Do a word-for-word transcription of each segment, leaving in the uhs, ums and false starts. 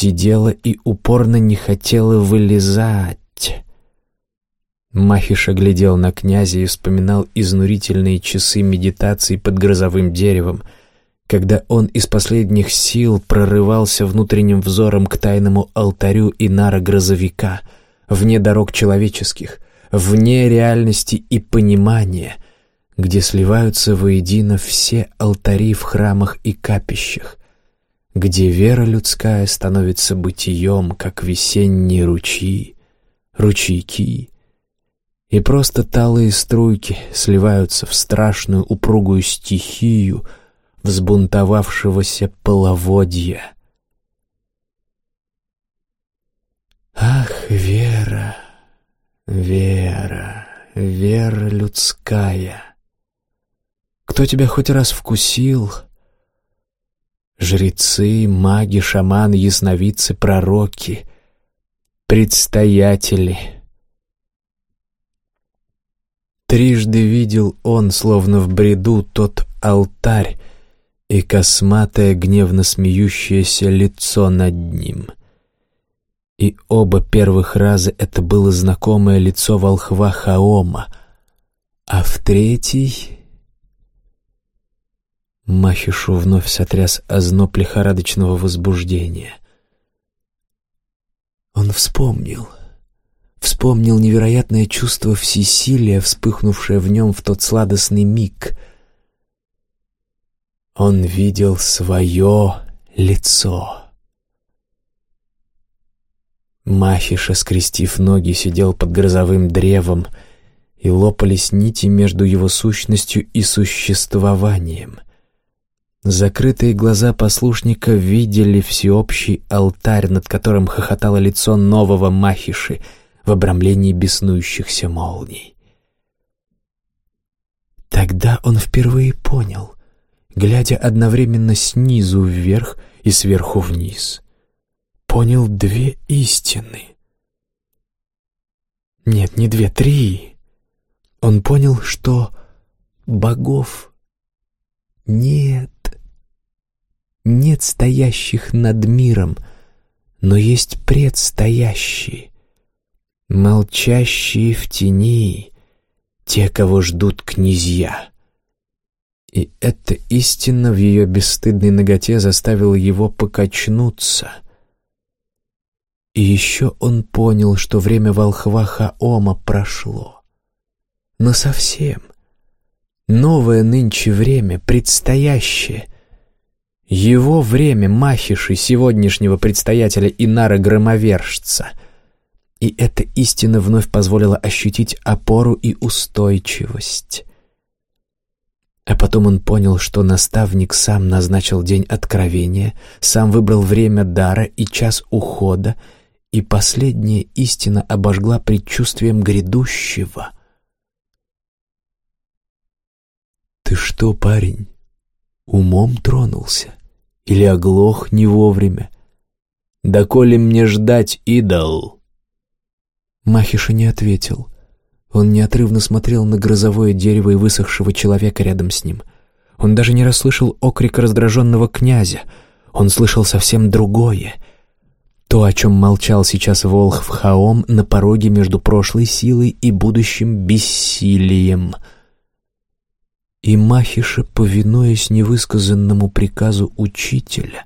сидела и упорно не хотела вылезать. Махиша глядел на князя и вспоминал изнурительные часы медитации под грозовым деревом, когда он из последних сил прорывался внутренним взором к тайному алтарю Инара-грозовика, вне дорог человеческих, вне реальности и понимания, где сливаются воедино все алтари в храмах и капищах, где вера людская становится бытием, как весенние ручьи, ручейки, и просто талые струйки сливаются в страшную упругую стихию взбунтовавшегося половодья. Ах, вера, вера, вера людская! Кто тебя хоть раз вкусил? Жрецы, маги, шаманы, ясновидцы, пророки, предстоятели. Трижды видел он, словно в бреду, тот алтарь и косматое, гневно смеющееся лицо над ним. И оба первых раза это было знакомое лицо волхва Хаома, а в третий... Махишу вновь сотряс озноб лихорадочного возбуждения. Он вспомнил... Вспомнил невероятное чувство всесилия, вспыхнувшее в нем в тот сладостный миг. Он видел свое лицо. Махиша, скрестив ноги, сидел под грозовым древом, и лопались нити между его сущностью и существованием. Закрытые глаза послушника видели всеобщий алтарь, над которым хохотало лицо нового Махиши в обрамлении беснующихся молний. Тогда он впервые понял, глядя одновременно снизу вверх и сверху вниз, понял две истины. Нет, не две, три. Он понял, что богов нет, нет стоящих над миром, но есть предстоящие, молчащие в тени, те, кого ждут князья. И эта истина в ее бесстыдной наготе заставила его покачнуться. И еще он понял, что время волхва Хаома прошло. Но совсем. Новое нынче время, предстоящее. Его время Махиши, сегодняшнего предстоятеля Инара-громовержца. И эта истина вновь позволила ощутить опору и устойчивость. А потом он понял, что наставник сам назначил день откровения, сам выбрал время дара и час ухода, и последняя истина обожгла предчувствием грядущего. «Ты что, парень, умом тронулся? Или оглох не вовремя? Доколе мне ждать, идол?» Махиша не ответил. Он неотрывно смотрел на грозовое дерево и высохшего человека рядом с ним. Он даже не расслышал окрика раздраженного князя. Он слышал совсем другое. То, о чем молчал сейчас волхв Хаом на пороге между прошлой силой и будущим бессилием. И Махиша, повинуясь невысказанному приказу учителя,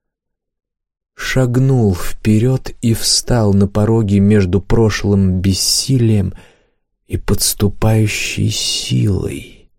шагнул вперед и встал на пороге между прошлым бессилием и подступающей силой.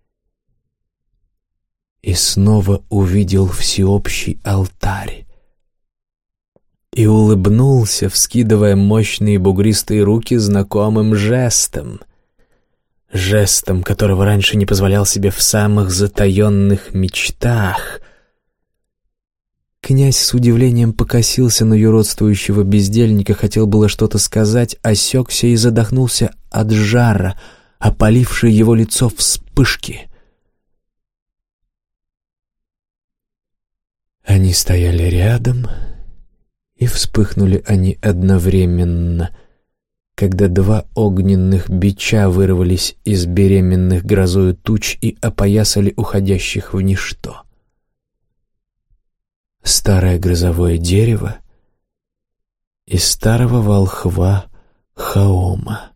И снова увидел всеобщий алтарь. И улыбнулся, вскидывая мощные бугристые руки знакомым жестом. Жестом, которого раньше не позволял себе в самых затаенных мечтах. Князь с удивлением покосился на юродствующего бездельника, хотел было что-то сказать, осекся и задохнулся от жара, опалившей его лицо вспышки. Они стояли рядом, и вспыхнули они одновременно, когда два огненных бича вырвались из беременных грозою туч и опоясали уходящих в ничто. Старое грозовое дерево и старого волхва Хаома.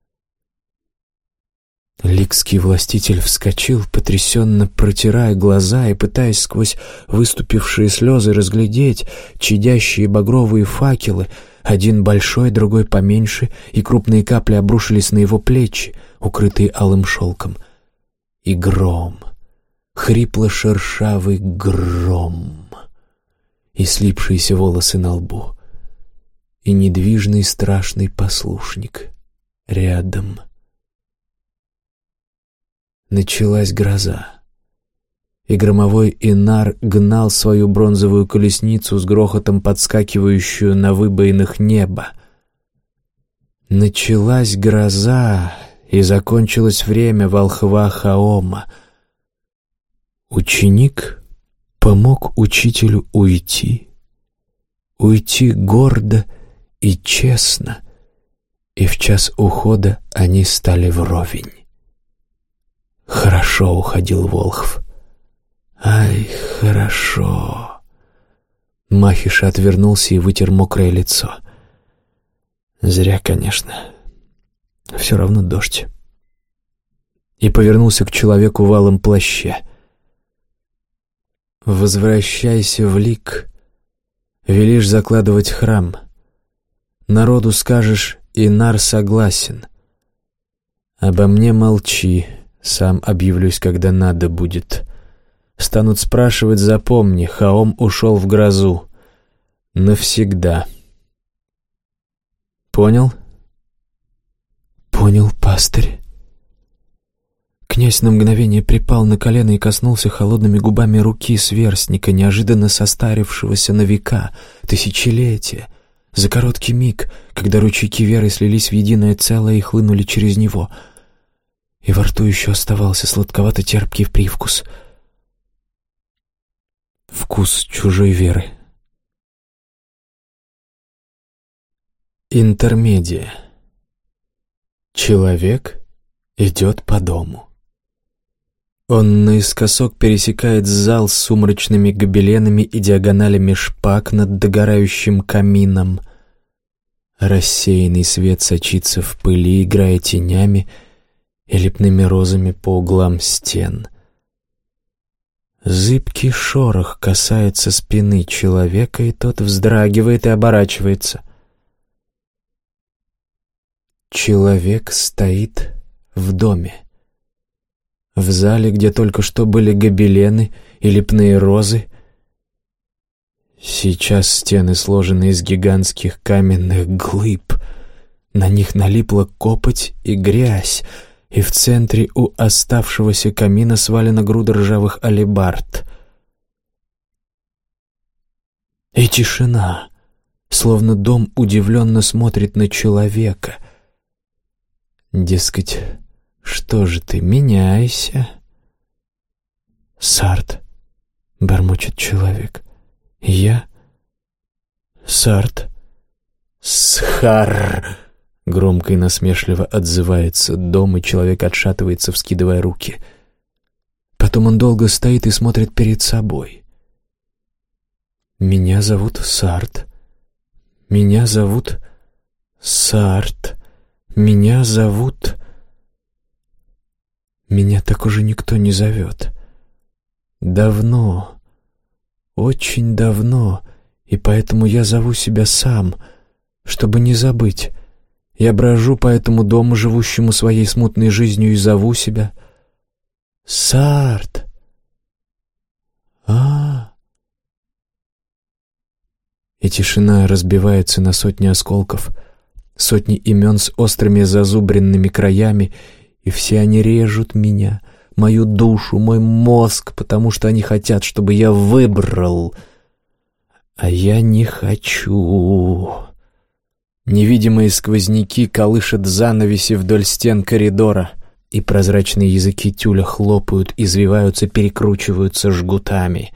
Ликский властитель вскочил, потрясенно протирая глаза и пытаясь сквозь выступившие слезы разглядеть чадящие багровые факелы, один большой, другой поменьше, и крупные капли обрушились на его плечи, укрытые алым шелком. И гром, хрипло-шершавый гром, и слипшиеся волосы на лбу, и недвижный страшный послушник рядом. Началась гроза, и громовой Инар гнал свою бронзовую колесницу с грохотом подскакивающую на выбоинах неба. Началась гроза, и закончилось время волхва Хаома. Ученик помог учителю уйти, уйти гордо и честно, и в час ухода они стали вровень. Хорошо уходил Волхв. Ай, хорошо. Махиша отвернулся и вытер мокрое лицо. Зря, конечно. Все равно дождь. И повернулся к человеку в алом плаще. Возвращайся в лик. Велишь закладывать храм. Народу скажешь: Инар согласен. Обо мне молчи. Сам объявлюсь, когда надо будет. Станут спрашивать — запомни, Хаом ушел в грозу. Навсегда. Понял? Понял, пастырь. Князь на мгновение припал на колено и коснулся холодными губами руки сверстника, неожиданно состарившегося на века, тысячелетия, за короткий миг, когда ручейки веры слились в единое целое и хлынули через него — и во рту еще оставался сладковато-терпкий привкус. Вкус чужой веры. Интермедия. Человек идет по дому. Он наискосок пересекает зал с сумрачными гобеленами и диагоналями шпаг над догорающим камином. Рассеянный свет сочится в пыли, играя тенями и лепными розами по углам стен. Зыбкий шорох касается спины человека, и тот вздрагивает и оборачивается. Человек стоит в доме. В зале, где только что были гобелены и лепные розы. Сейчас стены сложены из гигантских каменных глыб. На них налипла копоть и грязь, и в центре у оставшегося камина свалена груда ржавых алебард. И тишина, словно дом удивленно смотрит на человека. Дескать, что же ты, меняйся. Сарт, бормочет человек. Я? Сарт? Схар! Громко и насмешливо отзывается дом, и человек отшатывается, вскидывая руки. Потом он долго стоит и смотрит перед собой. Меня зовут Сарт. Меня зовут Сарт. Меня зовут... Меня так уже никто не зовет. Давно, очень давно, и поэтому я зову себя сам, чтобы не забыть. Я брожу по этому дому, живущему своей смутной жизнью, и зову себя Сарт. А, и тишина разбивается на сотни осколков, сотни имен с острыми зазубренными краями, и все они режут меня, мою душу, мой мозг, потому что они хотят, чтобы я выбрал, а я не хочу. Невидимые сквозняки колышут занавеси вдоль стен коридора, и прозрачные языки тюля хлопают, извиваются, перекручиваются жгутами.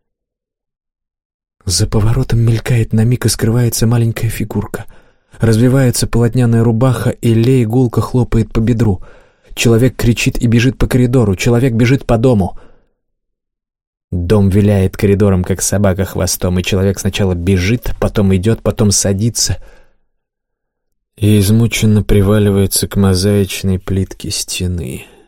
За поворотом мелькает на миг и скрывается маленькая фигурка. Развивается полотняная рубаха, и Лей гулко хлопает по бедру. Человек кричит и бежит по коридору, человек бежит по дому. Дом виляет коридором, как собака хвостом, и человек сначала бежит, потом идет, потом садится и измученно приваливается к мозаичной плитке стены.